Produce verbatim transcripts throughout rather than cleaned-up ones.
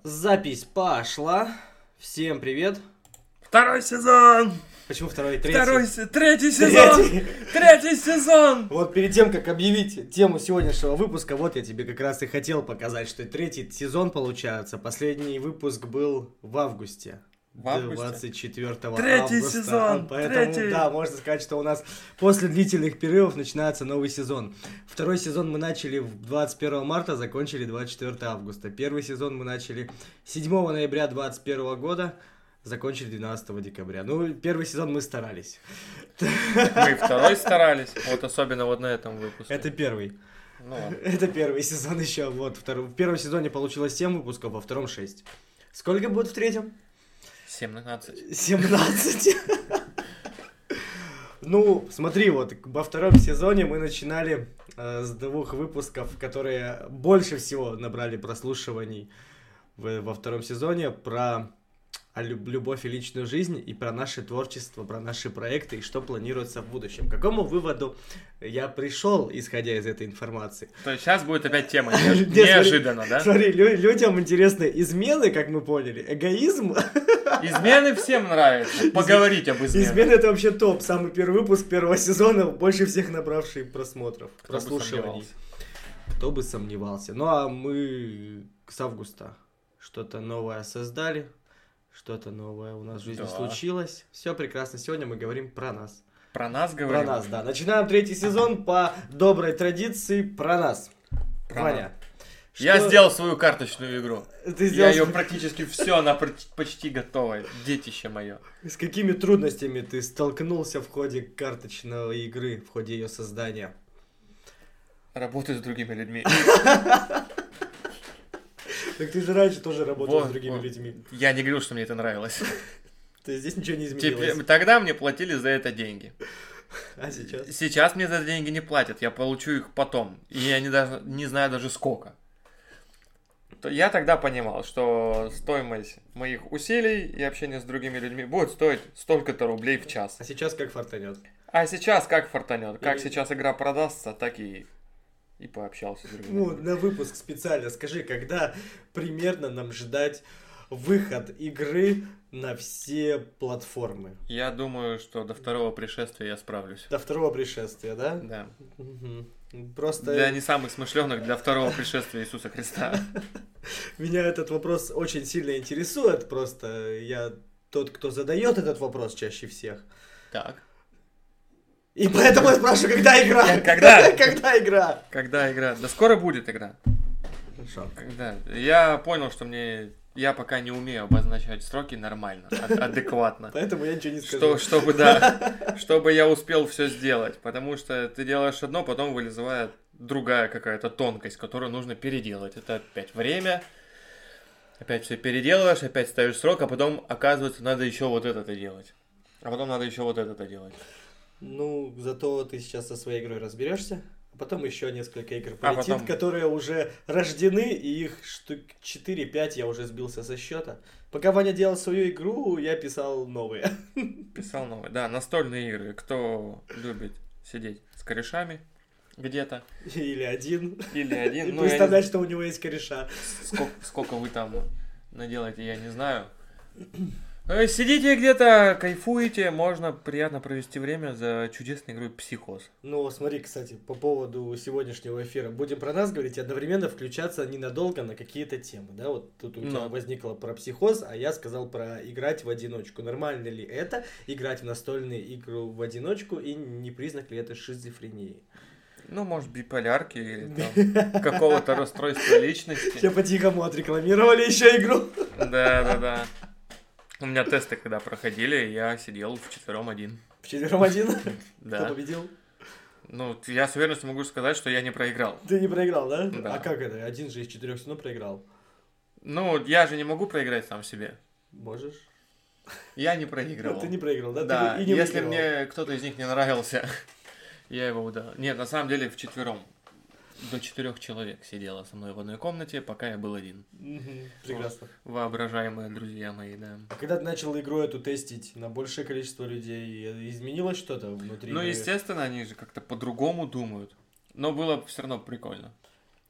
Запись пошла. Всем привет. Второй сезон! Почему второй? Третий. Второй, се- третий сезон! Третий. Третий сезон! Вот перед тем, как объявить тему сегодняшнего выпуска, вот я тебе как раз и хотел показать, что третий сезон получается. Последний выпуск был в августе. В августе? двадцать четвёртого Третий августа. сезон, Поэтому, третий. да, можно сказать, что у нас после длительных перерывов начинается новый сезон. Второй сезон мы начали двадцать первого марта, закончили двадцать четвёртого августа. Первый сезон мы начали седьмого ноября двадцать первого года, закончили двенадцатого декабря. Ну, первый сезон мы старались. Мы и второй старались, вот особенно вот на этом выпуске. Это первый. Ну, ладно. Это первый сезон еще. Вот, второй. В первом сезоне получилось семь выпусков, во втором шесть. Сколько будет в третьем? семнадцать. семнадцать. Ну, смотри, вот во втором сезоне мы начинали э, с двух выпусков, которые больше всего набрали прослушиваний в- во втором сезоне, про а, люб- любовь и личную жизнь, и про наше творчество, про наши проекты, и что планируется в будущем. К какому выводу я пришел, исходя из этой информации? То есть сейчас будет опять тема Нет, неож- смотри, неожиданно, да? Смотри, лю- людям интересны измены, как мы поняли, эгоизм. Измены всем нравится. Поговорить об изменах. Измены — это вообще топ. Самый первый выпуск первого сезона, больше всех набравший просмотров, Кто бы прослушиваний. сомневался. Кто бы сомневался. Ну а мы с августа что-то новое создали, что-то новое у нас в жизни Да. случилось. Все прекрасно. Сегодня мы говорим про нас. Про нас Про говорим? нас, да. Начинаем третий сезон по доброй традиции про нас. Про Ваня. Я что сделал свою карточную игру. Ты Я сделал ее с- практически все, она пр- почти готова. Детище мое. С какими трудностями ты столкнулся в ходе карточной игры, в ходе ее создания? Работаю с другими людьми. Так ты же раньше тоже работал Вот, с другими вот. людьми. Я не говорил, что мне это нравилось. То есть здесь ничего не изменилось. Теперь- Тогда мне платили за это деньги. А сейчас? Сейчас мне за это деньги не платят, я получу их потом. И я не, даже, не знаю даже сколько. То я тогда понимал, что стоимость моих усилий и общения с другими людьми будет стоить столько-то рублей в час. А сейчас как фартанет? А сейчас как фартанет. Как Или- сейчас игра продастся, так и, и пообщался с другими Ну, людьми. на выпуск специально скажи, когда примерно нам ждать выход игры на все платформы? Я думаю, что до второго пришествия я справлюсь. До второго пришествия, да? Да. Мгм. Просто Для не самых смышленных, для второго пришествия Иисуса Христа. меня этот вопрос очень сильно интересует. Просто я тот, кто задает этот вопрос чаще всех. Так. И поэтому я спрашиваю, когда игра? Когда? Когда игра? Когда игра? Да скоро будет игра. Хорошо. Когда? Я понял, что мне... Я пока не умею обозначать сроки нормально, а- адекватно. Поэтому я ничего не скажу. Что, чтобы, да, чтобы я успел все сделать. Потому что ты делаешь одно, потом вылезает другая какая-то тонкость, которую нужно переделать. Это опять время. Опять все переделываешь, опять ставишь срок, а потом, оказывается, надо еще вот это-то делать. А потом надо еще вот это-то делать. Ну, зато ты сейчас со своей игрой разберешься, а потом еще несколько игр А полетит, потом- которые уже рождены, и их штук четыре-пять я уже сбился со счета. Пока Ваня делал свою игру, я писал новые. Писал новый. Да, настольные игры. Кто любит сидеть с корешами где-то. Или один. Или И один. Ну, я не представлять, что у него есть кореша. Сколько, сколько вы там наделаете, я не знаю. Э, Сидите где-то, кайфуете, можно приятно провести время за чудесной игрой «Психоз». Ну, смотри, кстати, по поводу сегодняшнего эфира. Будем про нас говорить и одновременно включаться ненадолго на какие-то темы, да? Вот тут у тебя Ну. возникло про психоз, а я сказал про играть в одиночку. Нормально ли это, играть в настольные игры в одиночку, и не признак ли это шизофрении? Ну, может, биполярки или там какого-то расстройства личности. Все по-тихому отрекламировали еще игру. Да-да-да. У меня тесты когда проходили, я сидел вчетвером один. В четвером один? Кто Да. победил? Ну, я с уверенностью могу сказать, что я не проиграл. Ты не проиграл, да? Да. А как это? Один же из четырех все равно проиграл. Ну, я же не могу проиграть сам себе. Можешь? Я не проигрывал. Ты не проиграл, да? Ты Да, и не если выигрывал. мне кто-то из них не нравился, я его удал. Нет, на самом деле вчетвером. До четырех человек сидело со мной в одной комнате, пока я был один. Мгм, прекрасно. Воображаемые друзья мои, да. А когда ты начал игру эту тестить на большее количество людей, изменилось что-то внутри Ну, игры? естественно, они же как-то по-другому думают. Но было все равно прикольно.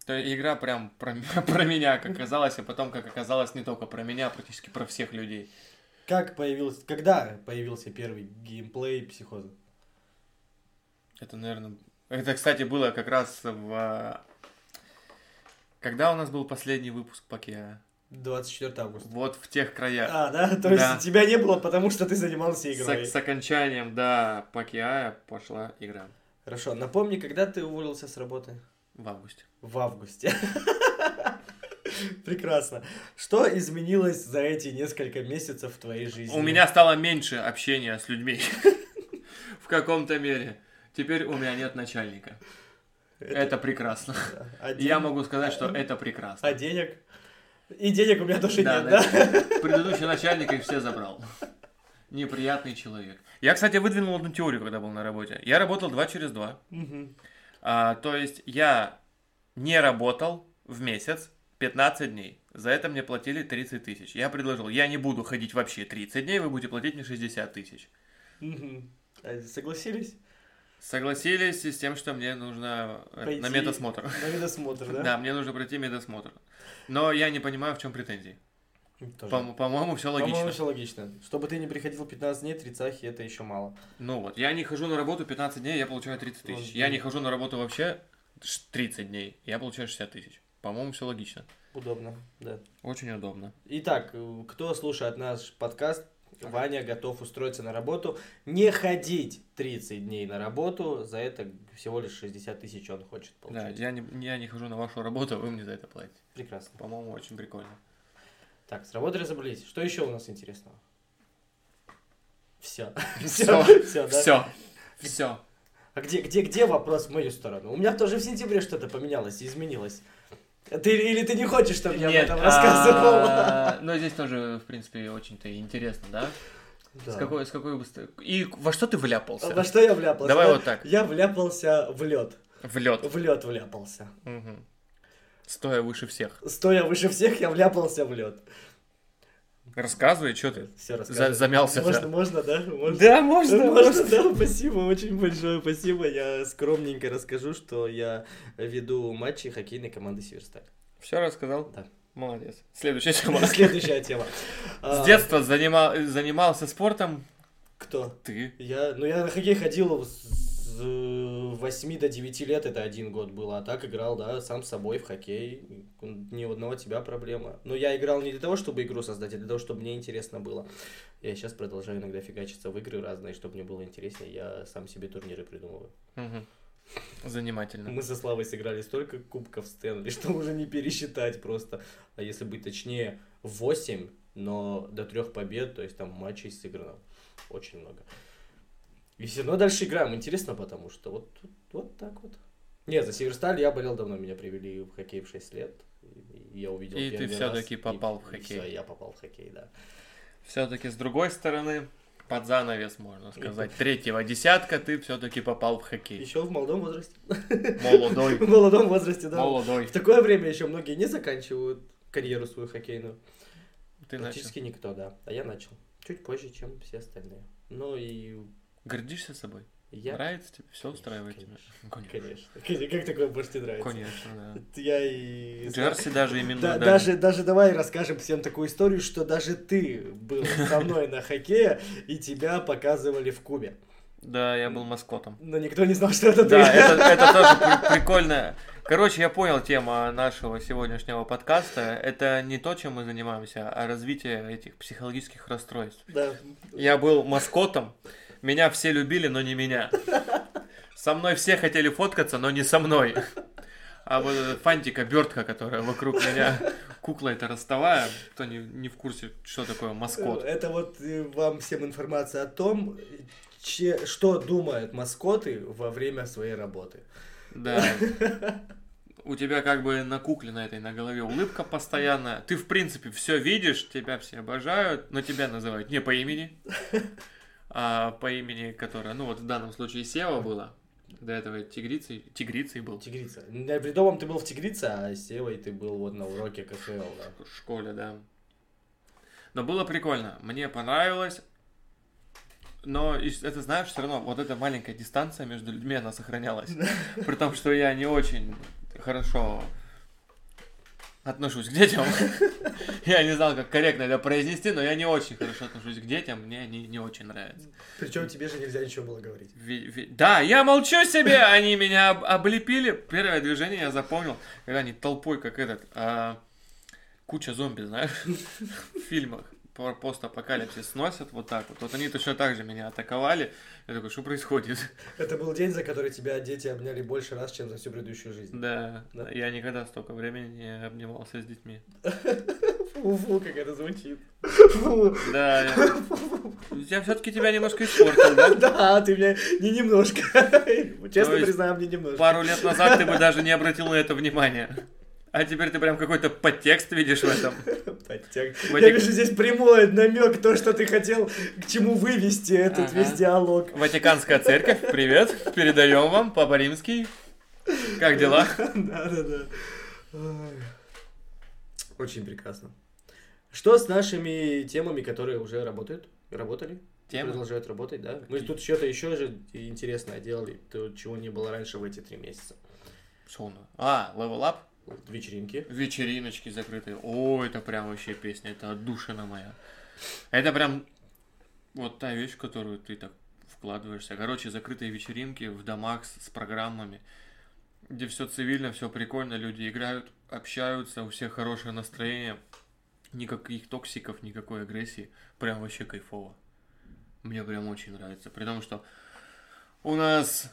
То есть игра прям про, про меня, как оказалось, а потом, как оказалось, не только про меня, а практически про всех людей. Как появился, когда появился первый геймплей Психоза? Это, наверное... Это, кстати, было как раз в... Когда у нас был последний выпуск Покеа? двадцать четвёртого августа. Вот в тех краях. А, да? То есть да. тебя не было, потому что ты занимался игрой. С, с окончанием, да, Покеа пошла игра. Хорошо, напомни, когда ты уволился с работы? В августе. В августе. Прекрасно. Что изменилось за эти несколько месяцев в твоей жизни? У меня стало меньше общения с людьми. В каком-то мере. Теперь у меня нет начальника. Это, это прекрасно. Да. А день... Я могу сказать, что а... это прекрасно. А денег? И денег у меня тоже да, нет, да? да? Предыдущий начальник их все забрал. Неприятный человек. Я, кстати, выдвинул одну теорию, когда был на работе. Я работал два через два. Угу. А, то есть я не работал в месяц пятнадцать дней. За это мне платили тридцать тысяч. Я предложил, я не буду ходить вообще тридцать дней, вы будете платить мне шестьдесят тысяч. Угу. А согласились? Согласились с тем, что мне нужно Пойти на медосмотр. На медосмотр, да? Да, мне нужно пройти медосмотр. Но я не понимаю, в чем претензии. По- по-моему, все логично. По-моему, все логично. Чтобы ты не приходил пятнадцать дней, тридцать это еще мало. Ну вот, я не хожу на работу пятнадцать дней, я получаю тридцать тысяч. Вот, я не хожу на работу вообще тридцать дней, я получаю шестьдесят тысяч. По-моему, все логично. Удобно, да. Очень удобно. Итак, кто слушает наш подкаст, Ваня готов устроиться на работу, не ходить тридцать дней на работу, за это всего лишь шестьдесят тысяч он хочет получать. Да, я не, я не хожу на вашу работу, вы мне за это платите. Прекрасно. По-моему, очень прикольно. Так, с работы разобрались. Что еще у нас интересного? Все. Все. Все, Все. Все. А где, где, где вопрос в мою сторону? У меня тоже в сентябре что-то поменялось и изменилось. Ты, или ты не хочешь, чтобы я Нет, об этом рассказывал? А, но здесь тоже, в принципе, очень-то интересно, да? Да. С какой, с какой И во что ты вляпался? Во что я вляпался? Давай я, вот так. Я вляпался в лед. В лед. В лед вляпался. Угу. Стоя выше всех. Стоя выше всех, я вляпался в лед. Рассказывай, что ты? Все рассказывай. За- замялся. Можно, можно, да? Можно? Да, можно, можно. можно. Да, спасибо, очень большое спасибо. Я скромненько расскажу, что я веду матчи хоккейной команды Северсталь. Все рассказал? Да. Молодец. Следующая тема. Следующая тема. С детства занимал, занимался спортом? Кто? Ты. Я, ну, я на хоккей ходил с восьми до девяти лет, это один год было, а так играл, да, сам с собой в хоккей. Ни у одного тебя проблема. Но я играл не для того, чтобы игру создать, а для того, чтобы мне интересно было. Я сейчас продолжаю иногда фигачиться в игры разные, чтобы мне было интереснее. Я сам себе турниры придумываю. Угу. Занимательно. Мы со Славой сыграли столько кубков Стэнли, что уже не пересчитать просто. А если быть точнее, восемь, но до трех побед, то есть там матчей сыграно очень много. И все равно дальше играем. Интересно, потому что вот, вот так вот. Нет, за Северсталь я болел давно, меня привели в хоккей в шесть лет. И я увидел и первый ты раз. все-таки попал и, в хоккей. И все, я попал в хоккей, да. Все-таки с другой стороны, под занавес, можно сказать, третьего десятка ты все-таки попал в хоккей. Еще в молодом возрасте. Молодой. В молодом возрасте, да. Молодой. В такое время еще многие не заканчивают карьеру свою хоккейную. Ты Практически начал. никто, да. А я начал. Чуть позже, чем все остальные. Ну и... Гордишься собой? Я... Нравится тебе? Все устраивает тебя? Конечно. Конечно. Как такое больше тебе нравится? Конечно, да. Я и... Джерси даже именно... Да, даже, даже давай расскажем всем такую историю, что даже ты был со мной на хоккее, и тебя показывали в Кубе. Да, я был маскотом. Но никто не знал, что это ты. Да, это, это тоже при- прикольно. Короче, я понял тему нашего сегодняшнего подкаста. Это не то, чем мы занимаемся, а развитие этих психологических расстройств. Да. Я был маскотом, меня все любили, но не меня. Со мной все хотели фоткаться, но не со мной. А вот эта фантика, бертка, которая вокруг меня, кукла эта ростовая, кто не, не в курсе, что такое маскот. Это вот вам всем информация о том, че, что думают маскоты во время своей работы. Да. У тебя как бы на кукле на этой на голове улыбка постоянная. Ты, в принципе, все видишь, тебя все обожают, но тебя называют не по имени, а по имени, которое, ну вот в данном случае Сева было. До этого тигрицей, тигрицей был. Тигрица. При том ты был в Тигрице, а с Севой ты был вот на уроке КХЛ, да. В школе, да. Но было прикольно, мне понравилось. Но это, знаешь, все равно вот эта маленькая дистанция между людьми, она сохранялась. При том, что я не очень хорошо отношусь к детям. Я не знал, как корректно это произнести, но я не очень хорошо отношусь к детям, мне они не очень нравятся. Причем тебе же нельзя ничего было говорить. Ви- ви- Да, я молчу себе, они меня об- облепили. Первое движение я запомнил, когда они толпой, как этот, а, куча зомби, знаешь, в фильмах. По- Постапокалипсис сносят вот так вот. Вот они точно так же меня атаковали. Я такой, что происходит? Это был день, за который тебя дети обняли больше раз, чем за всю предыдущую жизнь. Да, Да. я никогда столько времени не обнимался с детьми. Фу-фу, как это звучит. Фу. Да, я, я все-таки тебя немножко испортил, да? Да, ты меня не немножко. Честно есть признаю, мне немножко. Пару лет назад ты бы даже не обратил на это внимания. А теперь ты прям какой-то подтекст видишь в этом. Подтекст. Ватик- Я вижу здесь прямой намек, то, что ты хотел к чему вывести этот Ага. весь диалог. Ватиканская церковь, привет. Передаем вам, Папа Римский. Как дела? Да, да, да. Ой. Очень прекрасно. Что с нашими темами, которые уже работают? Работали? Темы? Продолжают работать, да? Мы Какие? тут что-то еще же интересное делали, то, чего не было раньше в эти три месяца. Что у нас? А, Level Up? Вечеринки. Вечериночки закрытые. О, это прям вообще песня, это отдушина моя. Это прям вот та вещь, в которую ты так вкладываешься. Короче, закрытые вечеринки в домах с, с программами, где все цивильно, все прикольно, люди играют, общаются, у всех хорошее настроение, никаких токсиков, никакой агрессии. Прям вообще кайфово. Мне прям очень нравится. При том, что у нас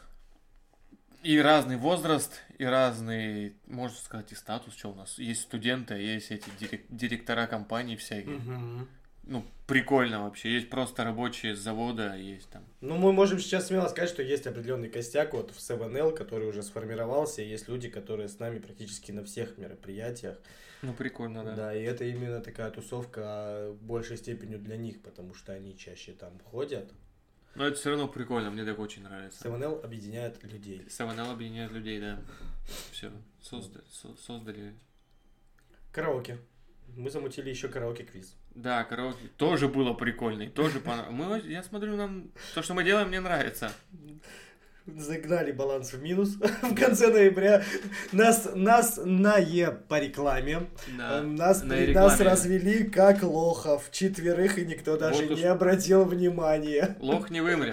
и разный возраст, и разный, можно сказать, и статус, что у нас. Есть студенты, есть эти дирек- директора компаний всякие. Мгм. Ну, прикольно вообще. Есть просто рабочие с завода, есть там. Ну, мы можем сейчас смело сказать, что есть определенный костяк вот в севен эл, который уже сформировался, и есть люди, которые с нами практически на всех мероприятиях. Ну, прикольно, да. Да, и это именно такая тусовка а, большей степенью для них, потому что они чаще там ходят. Но это все равно прикольно, мне так очень нравится. севен эл объединяет людей. севен эл объединяет людей, да. Все, создали, со- создали. Караоке. Мы замутили еще караоке-квиз. Да, караоке тоже было прикольно, и тоже понравилось. Мы, я смотрю, нам то, что мы делаем, мне нравится. Загнали баланс в минус в конце ноября. Нас, нас на Е по рекламе. Да, Нас, на при- рекламе. нас развели как лохов. Четверых, и никто даже Вот уж- не обратил внимания. Лох не вымрет.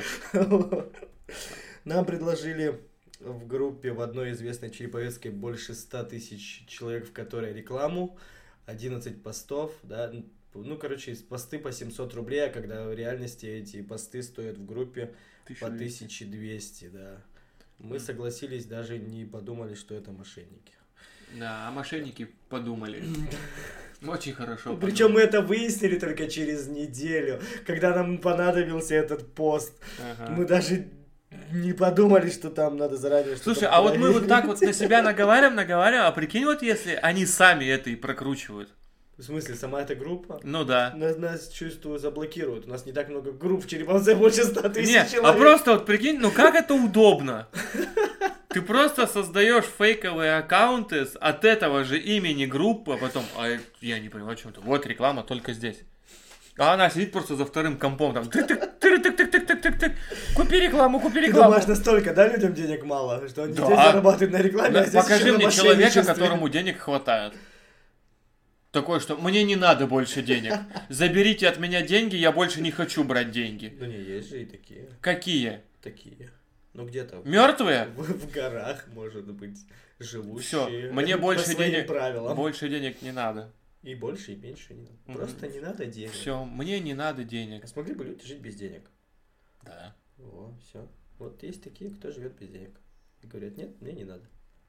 Нам предложили в группе в одной известной череповецкой больше ста тысяч человек, в которой рекламу, одиннадцать постов, да, ну, короче, посты по семьсот рублей, а когда в реальности эти посты стоят в группе по тысяча двести, да. Мы согласились, даже не подумали, что это мошенники. Да, а мошенники подумали. Очень хорошо. Причем мы это выяснили только через неделю, когда нам понадобился этот пост. Ага. Мы даже не подумали, что там надо заранее что-то Слушай, а вот мы вот проверить. так вот на себя наговариваем, наговариваем, а прикинь, вот если они сами это и прокручивают. В смысле, сама эта группа? Ну да. Нас, нас, чувствую, заблокируют. У нас не так много групп в Череповце, больше ста тысяч Нет, человек. а просто вот прикинь, ну как это удобно? Ты просто создаешь фейковые аккаунты с- от этого же имени группы, а потом, а я не понимаю, о чем это. Вот реклама только здесь. А она сидит просто за вторым компом, там, тык-тык-тык-тык-тык-тык-тык-тык. Купи рекламу, купи Ты рекламу. думаешь, настолько, да, людям денег мало, что они Да. здесь зарабатывают на рекламе, Да, а здесь покажи еще на мне человека, мошенничестве. которому денег хватает. Такое, что мне не надо больше денег. Заберите от меня деньги, я больше не хочу брать деньги. Ну не, есть же и такие. Какие? Такие. Ну где-то. Мертвые? В, в горах, может быть, живущие. Все, мне по больше своим денег, правилам. больше денег не надо. И больше, и меньше не надо. Мгм. Просто не надо денег. Все, мне не надо денег. А смогли бы люди жить без денег? Да. О, все. Вот есть такие, кто живет без денег. И говорят, нет, мне не надо.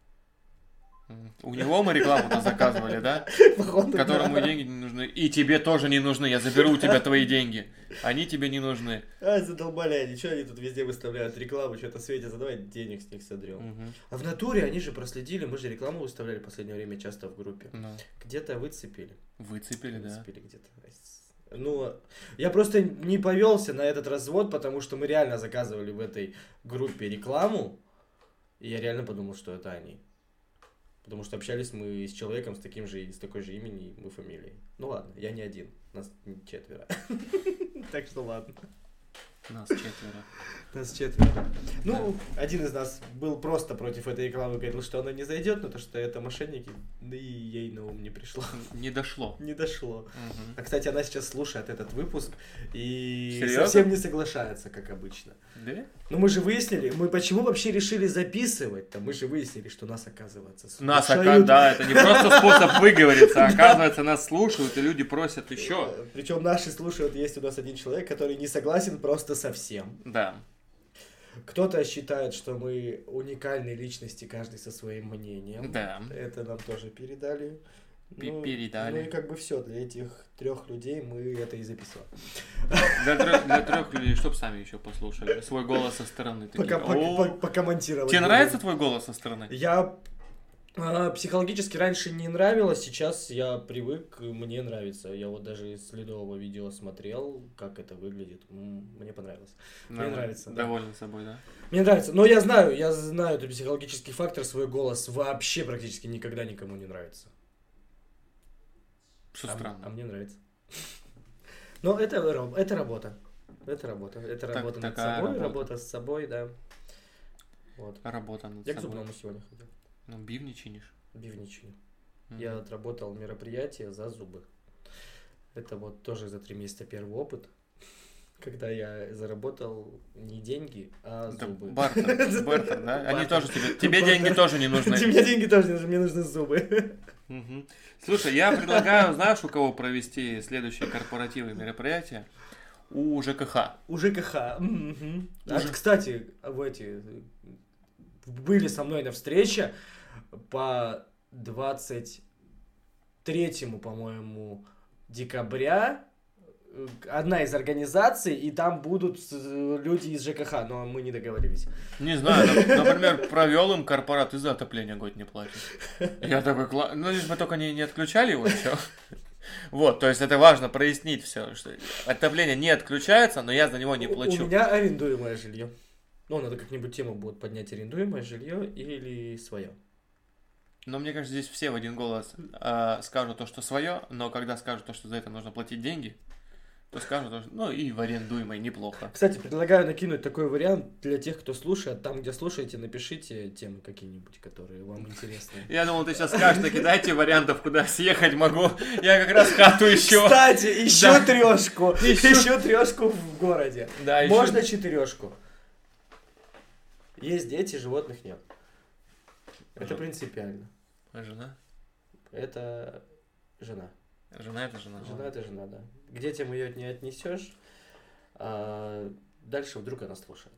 М. У него мы рекламу-то заказывали, да? Походу, Которому да. деньги не нужны. И тебе тоже не нужны. Я заберу у тебя твои деньги. Они тебе не нужны. А, задолбали они, что они тут везде выставляют рекламу, что-то светится, давай денег с них содрем. Мгм. А в натуре они же проследили, мы же рекламу выставляли в последнее время часто в группе. Ну, Где-то выцепили. выцепили, да. Выцепили где-то. Ну, я просто не повелся на этот развод, потому что мы реально заказывали в этой группе рекламу, и я реально подумал, что это они. Потому что общались мы с человеком с таким же, с такой же именем, мы фамилией. Ну ладно, я не один, нас четверо. Так что ладно. Нас четверо. Нас четверо. Ну, да. Один из нас был просто против этой рекламы, говорил, что она не зайдет, но то, что это мошенники, да и ей на ум не пришло. Не дошло. Не дошло. Угу. А, кстати, она сейчас слушает этот выпуск и Серьезно? совсем не соглашается, как обычно. Да? Ну, мы же выяснили, мы почему вообще решили записывать-то? Мы же выяснили, что нас, оказывается, слушают. Нас, ока... да, это не просто способ выговориться, а оказывается, нас слушают, и люди просят еще. Причем наши слушают, есть у нас один человек, который не согласен просто совсем. Да. Кто-то считает, что мы уникальные личности, каждый со своим мнением. Да. Это нам тоже передали. Ну, передали. Ну и как бы все, для этих трех людей мы это и записываем. Для трех, для трех людей, чтоб сами еще послушали. Свой голос со стороны. Такие, Пока, по, покомментировать. Тебе нравится твой голос со стороны? Я а, психологически раньше не нравилось, сейчас я привык, мне нравится. Я вот даже из следового видео смотрел, как это выглядит. Мне понравилось. Мне Да, нравится. Доволен да. собой, да? Мне нравится. Но я знаю, я знаю этот психологический фактор, свой голос вообще практически никогда никому не нравится. Что а, странно. А мне нравится. Но это, это работа. Это работа. Это так, работа над собой, работа. работа с собой, да. Вот. Работа над я собой. Я к зубному сегодня ходил. Ну, бивни чинишь? Бивни чиню. Mm-hmm. Я отработал мероприятие за зубы. Это вот тоже за три месяца первый опыт, когда я заработал не деньги, а это зубы. Бартер, бартер, да? Они тоже тебе... Тебе деньги тоже не нужны. Тебе деньги тоже не нужны, мне нужны зубы. Угу. Слушай, я предлагаю, знаешь, у кого провести следующие корпоративы мероприятия? У ЖКХ. У ЖКХ. Угу. А, Уже... кстати, в эти... были со мной на встрече по двадцать третьему, по-моему, декабря. Одна из организаций, и там будут люди из ЖКХ, но мы не договорились. Не знаю, например, провел им корпорат, и за отопление год не платишь. Я такой, ну лишь бы только не, не отключали его еще. Вот, то есть это важно прояснить все, что отопление не отключается, но я за него не плачу. У меня арендуемое жилье. Ну, надо как-нибудь тему будет поднять, арендуемое жилье или свое. Но мне кажется, здесь все в один голос э, скажут то, что свое, но когда скажут то, что за это нужно платить деньги, то скажут, что, ну и в арендуемой неплохо. Кстати, предлагаю накинуть такой вариант для тех, кто слушает. Там, где слушаете, напишите темы какие-нибудь, которые вам интересны. Я думал, ты сейчас скажешь, накидайте вариантов, куда съехать могу. Я как раз хату ищу. Кстати, еще да. трешку. Еще... еще трешку в городе. Да, можно еще... четырешку. Есть дети, животных нет. Это Жена. Принципиально. А жена? Это жена. Жена это жена. Жена это жена, да. К детям ее не отнесешь, а дальше вдруг она слушает.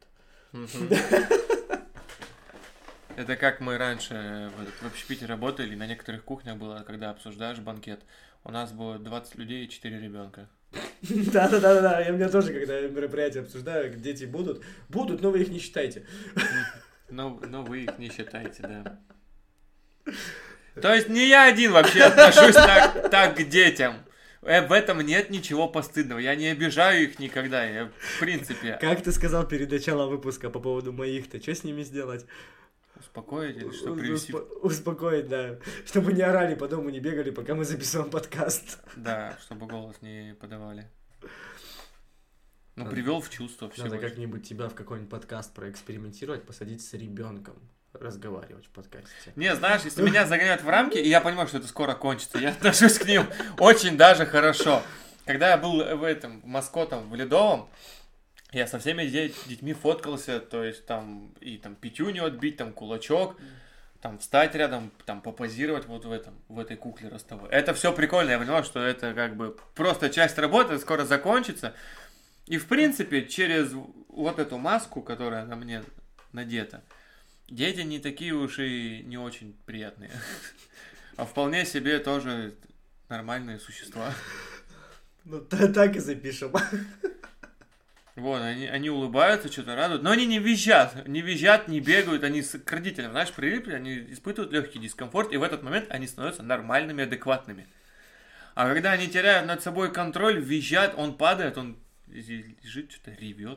Это как мы раньше в общепите работали, на некоторых кухнях было, когда обсуждаешь банкет, у нас было двадцать людей и четыре ребенка. Да-да-да, я меня тоже, когда мероприятие обсуждаю, дети будут, будут, но вы их не считайте. Но, но вы их не считаете, да. То есть не я один вообще отношусь так, так к детям. В этом нет ничего постыдного. Я не обижаю их никогда. Я, в принципе... Как ты сказал перед началом выпуска по поводу моих-то? Что с ними сделать? Успокоить или что? Привести... Успо... Успокоить, да. Чтобы не орали по дому, не бегали, пока мы записываем подкаст. Да, чтобы голос не подавали. Ну, надо, привел в чувство всего. Надо как-нибудь тебя в какой-нибудь подкаст проэкспериментировать, посадить с ребенком. Разговаривать в подкасте. Не, знаешь, если меня загоняют в рамки, и я понимаю, что это скоро кончится, я отношусь к ним очень даже хорошо. Когда я был в этом, в Маскотом, в Ледовом, я со всеми детьми фоткался, то есть там и там пятюню отбить, там кулачок, там встать рядом, там попозировать вот в этом, в этой кукле ростовой. Это все прикольно, я понимаю, что это как бы просто часть работы, скоро закончится. И в принципе, через вот эту маску, которая на мне надета, дети не такие уж и не очень приятные, а вполне себе тоже нормальные существа. Ну, так и запишем. Вот, они, они улыбаются, что-то радуют, но они не визжат, не визжат, не бегают, они к родителям, знаешь, прилипли, они испытывают легкий дискомфорт, и в этот момент они становятся нормальными, адекватными. А когда они теряют над собой контроль, визжат, он падает, он лежит, что-то ревет.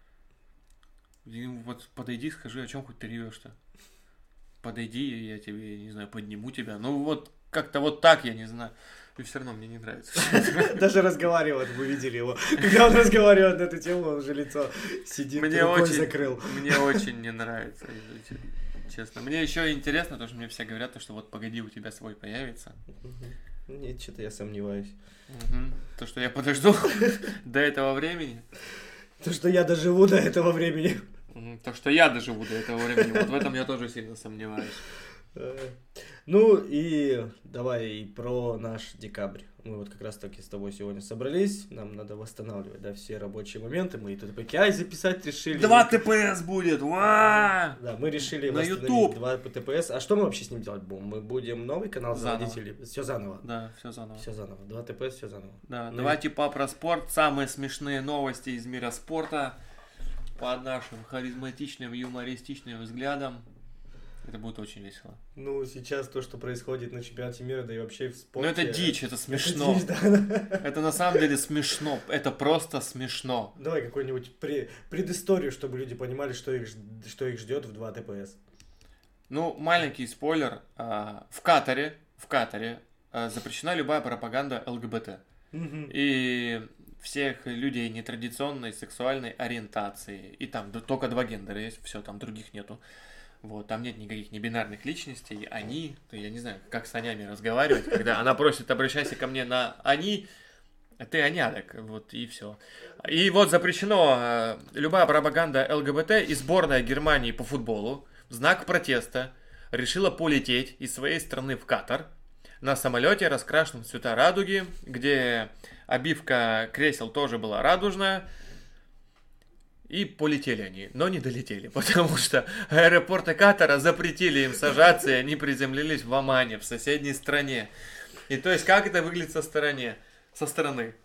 Вот подойди, скажи, о чем хоть ты ревешь-то? Подойди, я тебе, не знаю, подниму тебя. Ну вот, как-то вот так, я не знаю. И все равно мне не нравится. Даже разговаривает, вы видели его. Когда он разговаривает на эту тему, он уже лицо сидит, рукой закрыл. Мне очень не нравится, честно. Мне еще интересно, то, что мне все говорят, что вот погоди, у тебя свой появится. Нет, что-то я сомневаюсь. То, что я подожду до этого времени. То, что я доживу до этого времени. То, что я доживу до этого времени. Вот в этом я тоже сильно сомневаюсь. Ну и давай про наш декабрь. Мы вот как раз таки с тобой сегодня собрались. Нам надо восстанавливать, да, все рабочие моменты. Мы и ТТП Кей записать решили. Два ТПС будет! Ва! Да, мы решили на восстановить YouTube. Два ТПС. А что мы вообще с ним делать будем? Мы будем новый канал заводить или все заново? Да, все заново. Все заново. Два ТПС, все заново. Да, ну два и... типа про спорт. Самые смешные новости из мира спорта. Под нашим харизматичным, юмористичным взглядом. Это будет очень весело. Ну, сейчас то, что происходит на чемпионате мира, да и вообще в спорте... Ну, это дичь, это смешно. Это, дичь, да. Это на самом деле смешно. Это просто смешно. Давай какую-нибудь при... предысторию, чтобы люди понимали, что их, что их ждет в два ТПС. Ну, маленький спойлер. В Катаре, в Катаре запрещена любая пропаганда ЛГБТ. Угу. И всех людей нетрадиционной сексуальной ориентации. И там только два гендера есть, все, там других нету. Вот, там нет никаких небинарных личностей, они, я не знаю, как с Анями разговаривать, когда она просит, обращайся ко мне на они, а ты Аня, так, вот, и все. И вот запрещено э, любая пропаганда ЛГБТ, и сборная Германии по футболу в знак протеста решила полететь из своей страны в Катар на самолете, раскрашенном в цвета радуги, где обивка кресел тоже была радужная. И полетели они, но не долетели, потому что аэропорты Катара запретили им сажаться, и они приземлились в Омане, в соседней стране. И то есть, как это выглядит со стороны? Со стороны.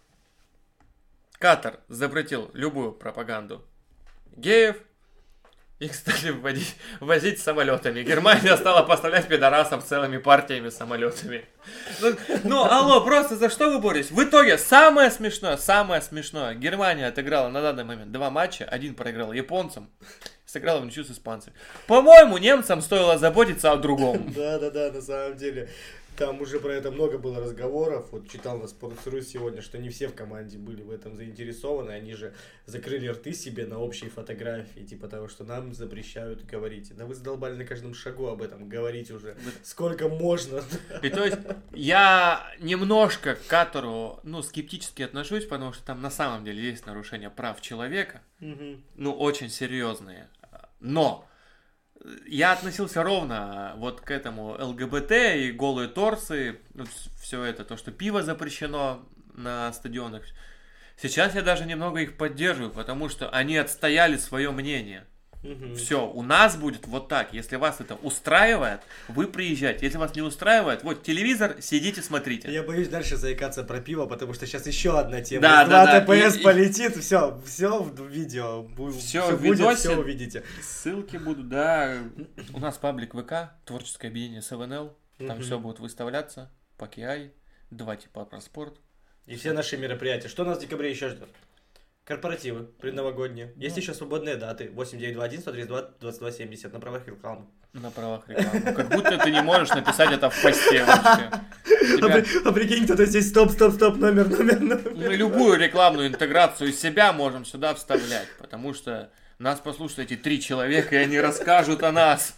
Катар запретил любую пропаганду геев, их стали вводить, возить самолетами. Германия стала поставлять пидорасов целыми партиями самолетами. Ну, ну, алло, просто за что вы боретесь? В итоге, самое смешное, самое смешное. Германия отыграла на данный момент два матча. Один проиграл японцам, сыграла в ничью с испанцами. По-моему, немцам стоило заботиться о другом. Да-да-да, на самом деле. Там уже про это много было разговоров. Вот читал на Sports.ru сегодня, что не все в команде были в этом заинтересованы. Они же закрыли рты себе на общей фотографии, типа того, что нам запрещают говорить. Да вы задолбали на каждом шагу об этом говорить уже. Сколько можно. И то есть я немножко к Катару, ну, скептически отношусь, потому что там на самом деле есть нарушения прав человека. Угу. Ну, очень серьезные. Но я относился ровно вот к этому ЛГБТ и голые торсы, все это, то, что пиво запрещено на стадионах. Сейчас я даже немного их поддерживаю, потому что они отстояли свое мнение. Угу. Все, у нас будет вот так. Если вас это устраивает, вы приезжаете. Если вас не устраивает, вот телевизор, сидите, смотрите. Я боюсь дальше заикаться про пиво, потому что сейчас еще одна тема. Да, да, да. ТПС и, полетит, и... все, все в видео. Все, все в видосе, будет, все увидите. Ссылки будут, да. У нас паблик ВК, творческое объединение СВНЛ. Там угу. все будет выставляться. По Кей, два типа про спорт. И все наши мероприятия. Что нас в декабре еще ждет? Корпоративы предновогодние. Есть ну. еще свободные даты. восемь девять два один сто тридцать два двадцать два семьдесят на правах рекламы. На правах рекламы. Как будто ты не можешь написать это в посте вообще. Тебя... А прикинь, кто-то здесь стоп, стоп, стоп, номер, номер, номер. Мы любую рекламную интеграцию из себя можем сюда вставлять, потому что нас послушают эти три человека, и они расскажут о нас.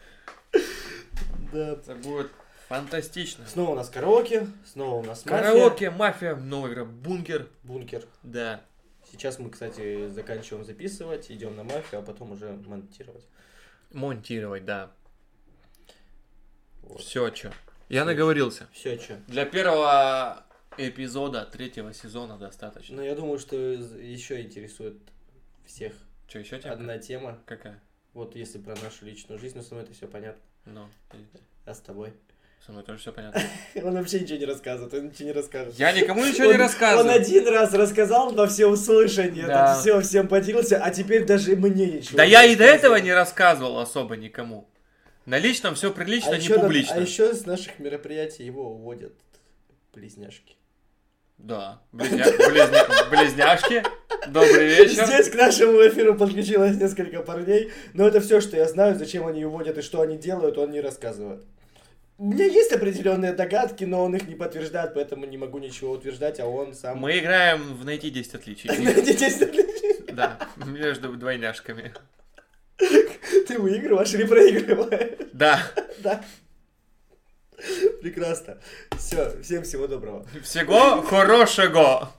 Да. Это будет фантастично. Снова у нас караоке, снова у нас мафия. Караоке, мафия, новая игра, бункер. Бункер. Да. Сейчас мы, кстати, заканчиваем записывать, идем на мафию, а потом уже монтировать. Монтировать, да. Вот. Все, что. Я все наговорился. Все, что. Для первого эпизода третьего сезона достаточно. Ну, я думаю, что еще интересует всех. Что, еще тема? Одна тема. Какая? Вот если про нашу личную жизнь, но со мной это все понятно. Ну. А с тобой? Со мной тоже все понятно. Он вообще ничего не рассказывает, он ничего не расскажет. Я никому ничего не рассказываю. Он один раз рассказал на все услышания, да. Все, всем поделился, а теперь даже мне ничего. Да я и до этого не рассказывал особо никому. На личном все прилично, а не публично. А еще с наших мероприятий его уводят близняшки. Да, Близня... Близня... близняшки. Добрый вечер. Здесь к нашему эфиру подключилось несколько парней, но это все, что я знаю, зачем они уводят и что они делают, он не рассказывает. У меня есть определенные догадки, но он их не подтверждает, поэтому не могу ничего утверждать, а он сам... Мы играем в «Найти десять отличий». Найти десять отличий? Да, между двойняшками. Ты выигрываешь или проигрываешь? Да. Да. Прекрасно. Все, всем всего доброго. Всего хорошего.